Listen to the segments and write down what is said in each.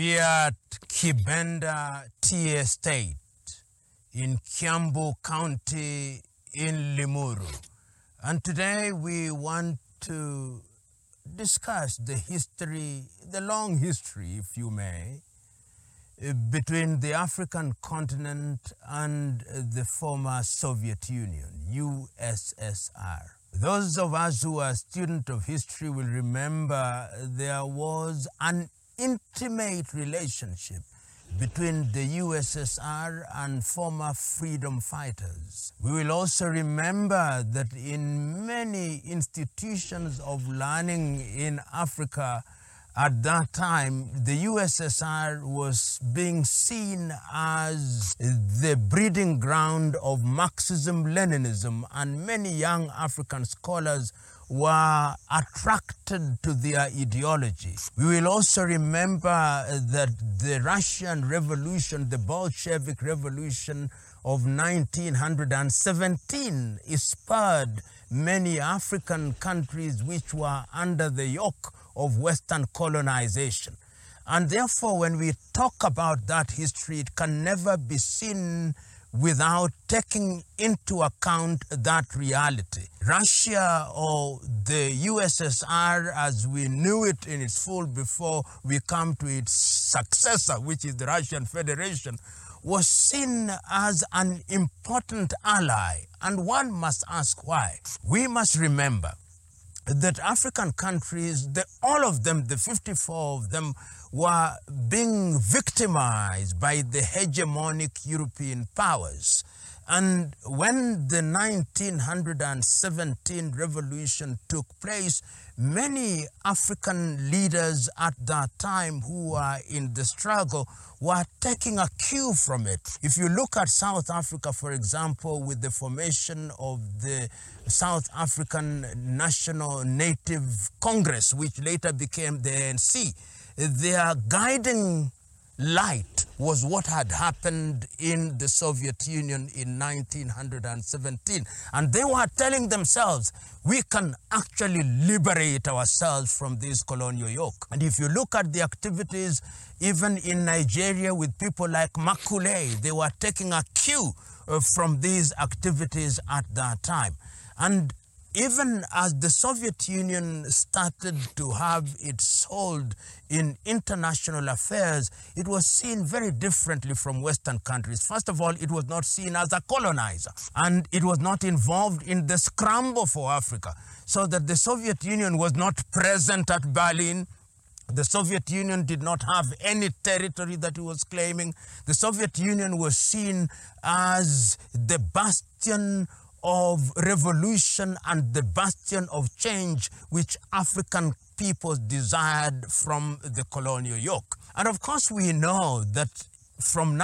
We are at Kibenda Tea Estate in Kiambu County in Limuru. And today we want to discuss the history, the long history, if you may, between the African continent and the former Soviet Union, USSR. Those of us who are students of history will remember there was an intimate relationship between the USSR and former freedom fighters. We will also remember that in many institutions of learning in Africa at that time, the USSR was being seen as the breeding ground of Marxism-Leninism, and many young African scholars were attracted to their ideology. We will also remember that the Russian Revolution, the Bolshevik Revolution of 1917, spurred many African countries which were under the yoke of Western colonization. And therefore, when we talk about that history, it can never be seen without taking into account that reality. Russia, or the USSR as we knew it in its full before we come to its successor, which is the Russian Federation, was seen as an important ally. And one must ask why. We must remember that African countries, all of them, the 54 of them, were being victimized by the hegemonic European powers. And when the 1917 revolution took place, many African leaders at that time who were in the struggle were taking a cue from it. If you look at South Africa, for example, with the formation of the South African National Native Congress, which later became the ANC, their guiding light was what had happened in the Soviet Union in 1917. And they were telling themselves, we can actually liberate ourselves from this colonial yoke. And if you look at the activities, even in Nigeria with people like Makule, they were taking a cue from these activities at that time. And even as the Soviet Union started to have its hold in international affairs, it was seen very differently from Western countries. First of all, it was not seen as a colonizer, and it was not involved in the scramble for Africa, so that the Soviet Union was not present at Berlin. The Soviet Union did not have any territory that it was claiming. The Soviet Union was seen as the bastion of revolution and the bastion of change which African peoples desired from the colonial yoke. And of course, we know that from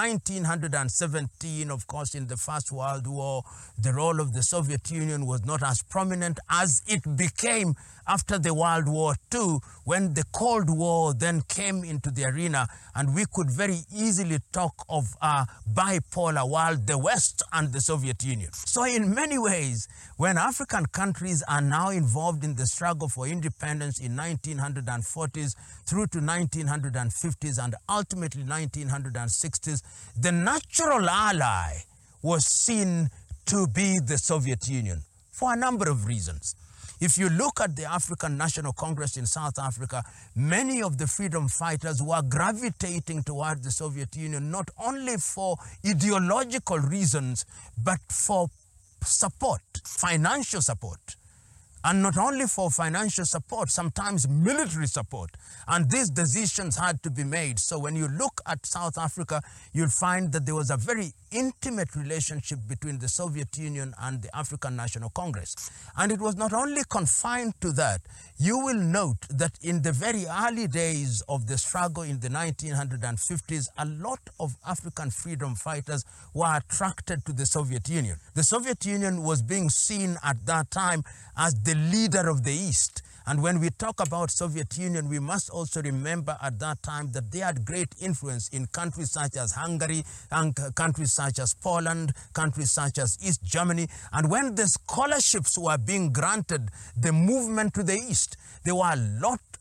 1917, of course, in the First World War, the role of the Soviet Union was not as prominent as it became after the World War II, when the Cold War then came into the arena, and we could very easily talk of a bipolar world, the West and the Soviet Union. So in many ways, when African countries are now involved in the struggle for independence in 1940s through to 1950s and ultimately 1960s, the natural ally was seen to be the Soviet Union for a number of reasons. If you look at the African National Congress in South Africa, many of the freedom fighters were gravitating towards the Soviet Union, not only for ideological reasons, but for support, financial support. And not only for financial support, sometimes military support. And these decisions had to be made. So when you look at South Africa, you'll find that there was a very intimate relationship between the Soviet Union and the African National Congress. And it was not only confined to that. You will note that in the very early days of the struggle in the 1950s, a lot of African freedom fighters were attracted to the Soviet Union. The Soviet Union was being seen at that time as the leader of the East. And when we talk about Soviet Union, we must also remember at that time that they had great influence in countries such as Hungary, and countries such as Poland, countries such as East Germany. And when the scholarships were being granted, the movement to the East, there were a lot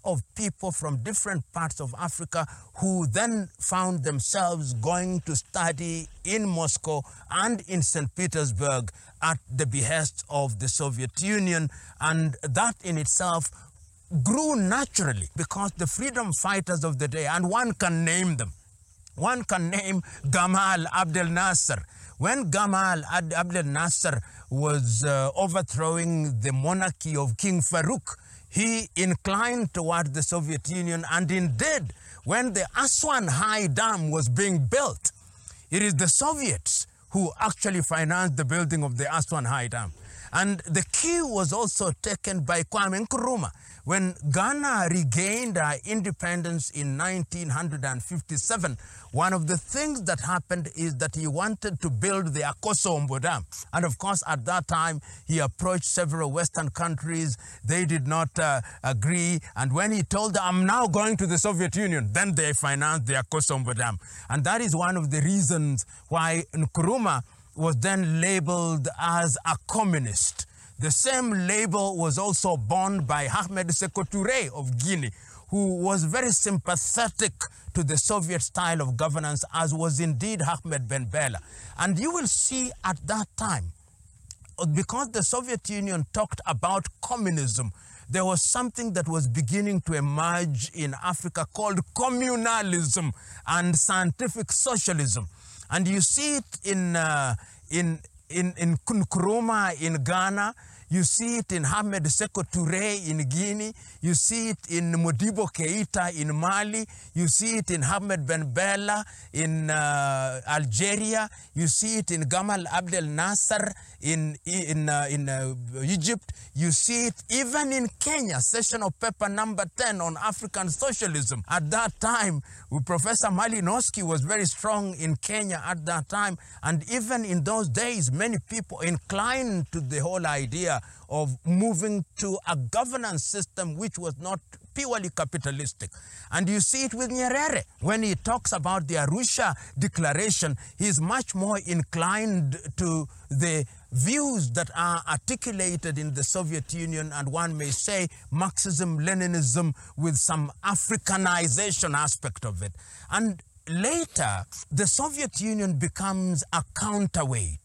of people from different parts of Africa who then found themselves going to study in Moscow and in St. Petersburg at the behest of the Soviet Union. And that in itself grew naturally because the freedom fighters of the day, and one can name them. One can name Gamal Abdel Nasser. When Gamal Abdel Nasser was overthrowing the monarchy of King Farouk, he inclined toward the Soviet Union, and indeed, when the Aswan High Dam was being built, it is the Soviets who actually financed the building of the Aswan High Dam. And the key was also taken by Kwame Nkrumah. When Ghana regained independence in 1957, one of the things that happened is that he wanted to build the Akosombo Dam. And of course, at that time, he approached several Western countries. They did not agree. And when he told them, I'm now going to the Soviet Union, then they financed the Akosombo Dam. And that is one of the reasons why Nkrumah was then labeled as a communist. The same label was also borne by Ahmed Sékou Touré of Guinea, who was very sympathetic to the Soviet style of governance, as was indeed Ahmed Ben Bella. And you will see at that time, because the Soviet Union talked about communism, there was something that was beginning to emerge in Africa called communalism and scientific socialism. And you see it in Nkrumah in Ghana, you see it in Ahmed Sékou Touré in Guinea, you see it in Modibo Keïta in Mali, you see it in Ahmed Ben Bella in Algeria, you see it in Gamal Abdel Nasser in Egypt, you see it even in Kenya, session of paper number 10 on African socialism. At that time, Professor Malinowski was very strong in Kenya at that time, and even in those days, many people inclined to the whole idea of moving to a governance system which was not purely capitalistic. And you see it with Nyerere. When he talks about the Arusha Declaration, he is much more inclined to the views that are articulated in the Soviet Union, and one may say Marxism-Leninism with some Africanization aspect of it. And later, the Soviet Union becomes a counterweight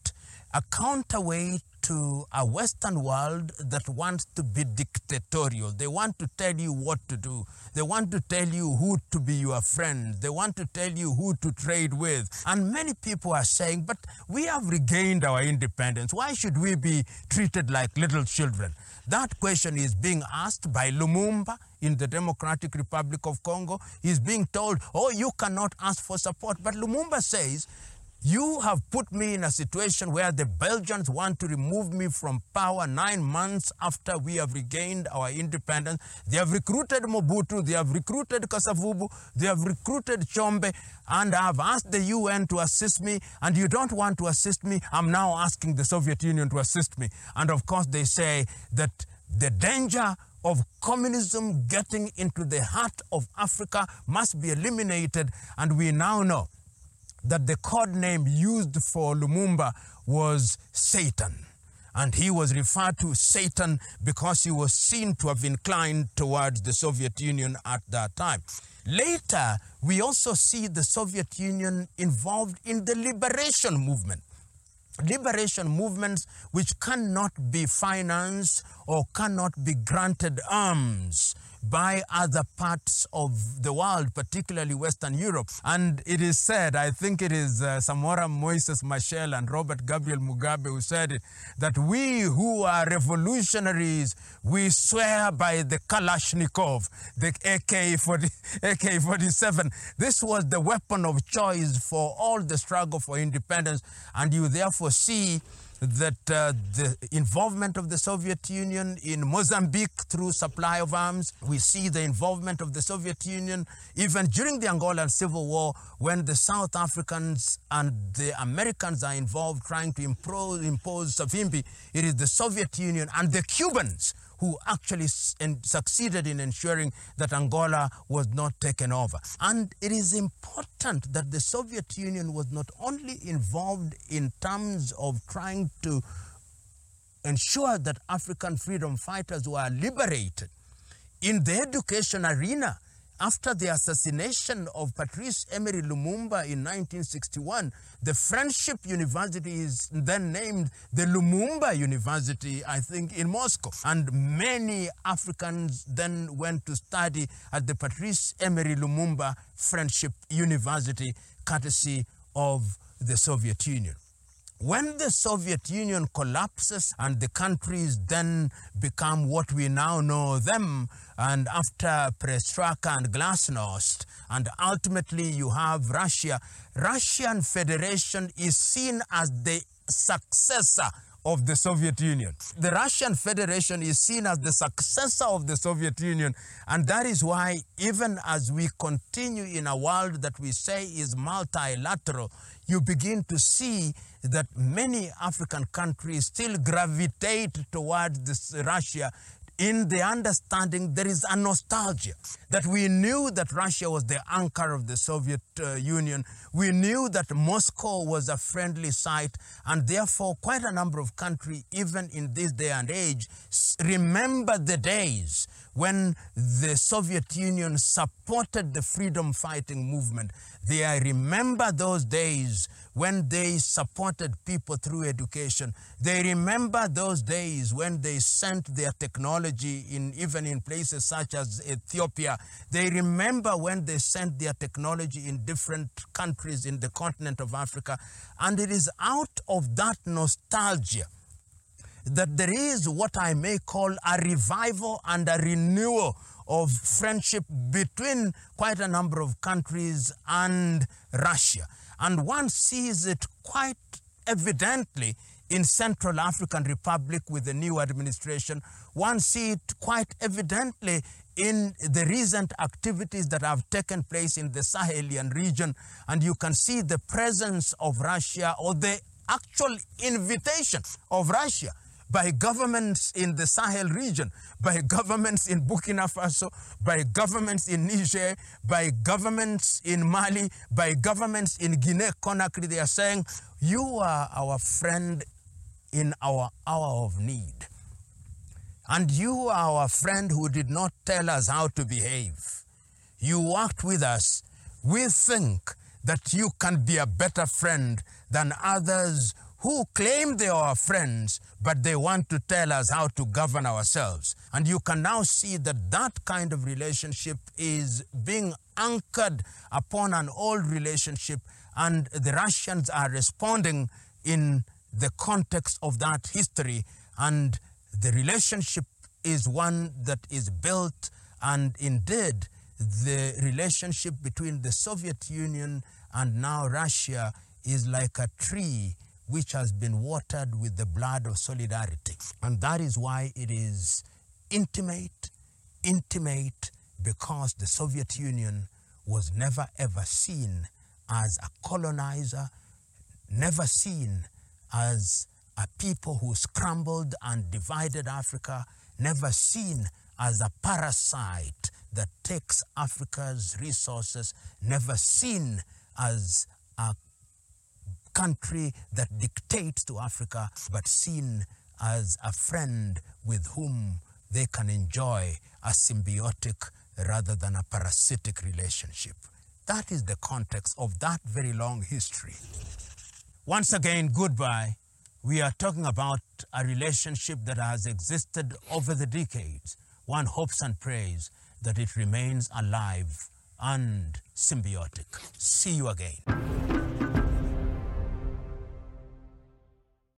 to a Western world that wants to be dictatorial. They want to tell you what to do. They want to tell you who to be your friend. They want to tell you who to trade with. And many people are saying, but we have regained our independence. Why should we be treated like little children? That question is being asked by Lumumba in the Democratic Republic of Congo. He's being told, oh, you cannot ask for support. But Lumumba says, you have put me in a situation where the Belgians want to remove me from power 9 months after we have regained our independence. They have recruited Mobutu, they have recruited Kasavubu, they have recruited Chombe, and I have asked the UN to assist me, and you don't want to assist me. I'm now asking the Soviet Union to assist me. And of course they say that the danger of communism getting into the heart of Africa must be eliminated, and we now know that the code name used for Lumumba was Satan. And he was referred to Satan because he was seen to have inclined towards the Soviet Union at that time. Later, we also see the Soviet Union involved in the liberation movement. Liberation movements which cannot be financed or cannot be granted arms by other parts of the world, particularly Western Europe. And it is said, I think it is Samora Moises Machel and Robert Gabriel Mugabe who said it, that we who are revolutionaries, we swear by the Kalashnikov, the AK-47. This was the weapon of choice for all the struggle for independence. And you therefore see that the involvement of the Soviet Union in Mozambique through supply of arms. We see the involvement of the Soviet Union even during the Angolan Civil War, when the South Africans and the Americans are involved trying to impose Savimbi. It is the Soviet Union and the Cubans who actually succeeded in ensuring that Angola was not taken over. And it is important that the Soviet Union was not only involved in terms of trying to ensure that African freedom fighters were liberated. In the education arena, after the assassination of Patrice Emery Lumumba in 1961, the Friendship University is then named the Lumumba University, I think, in Moscow. And many Africans then went to study at the Patrice Emery Lumumba Friendship University, courtesy of the Soviet Union. When the Soviet Union collapses and the countries then become what we now know them, and after Perestroika and Glasnost, and ultimately you have Russia, Russian Federation is seen as the successor of the Soviet Union. The Russian Federation is seen as the successor of the Soviet Union, and that is why even as we continue in a world that we say is multilateral, you begin to see that many African countries still gravitate towards this Russia, in the understanding there is a nostalgia, that we knew that Russia was the anchor of the Soviet Union. We knew that Moscow was a friendly site, and therefore quite a number of countries, even in this day and age, remember the days when the Soviet Union supported the freedom fighting movement. They remember those days when they supported people through education. They remember those days when they sent their technology even in places such as Ethiopia. They remember when they sent their technology in different countries in the continent of Africa. And it is out of that nostalgia that there is what I may call a revival and a renewal of friendship between quite a number of countries and Russia. And one sees it quite evidently in Central African Republic with the new administration. One sees it quite evidently in the recent activities that have taken place in the Sahelian region. And you can see the presence of Russia, or the actual invitation of Russia, by governments in the Sahel region, by governments in Burkina Faso, by governments in Niger, by governments in Mali, by governments in Guinea-Conakry. They are saying, you are our friend in our hour of need. And you are our friend who did not tell us how to behave. You worked with us. We think that you can be a better friend than others who claim they are friends, but they want to tell us how to govern ourselves. And you can now see that that kind of relationship is being anchored upon an old relationship, and the Russians are responding in the context of that history. And the relationship is one that is built, and indeed the relationship between the Soviet Union and now Russia is like a tree which has been watered with the blood of solidarity. And that is why it is intimate, because the Soviet Union was never ever seen as a colonizer, never seen as a people who scrambled and divided Africa, never seen as a parasite that takes Africa's resources, never seen as a country that dictates to Africa, but seen as a friend with whom they can enjoy a symbiotic rather than a parasitic relationship. That is the context of that very long history. Once again, goodbye. We are talking about a relationship that has existed over the decades. One hopes and prays that it remains alive and symbiotic. See you again.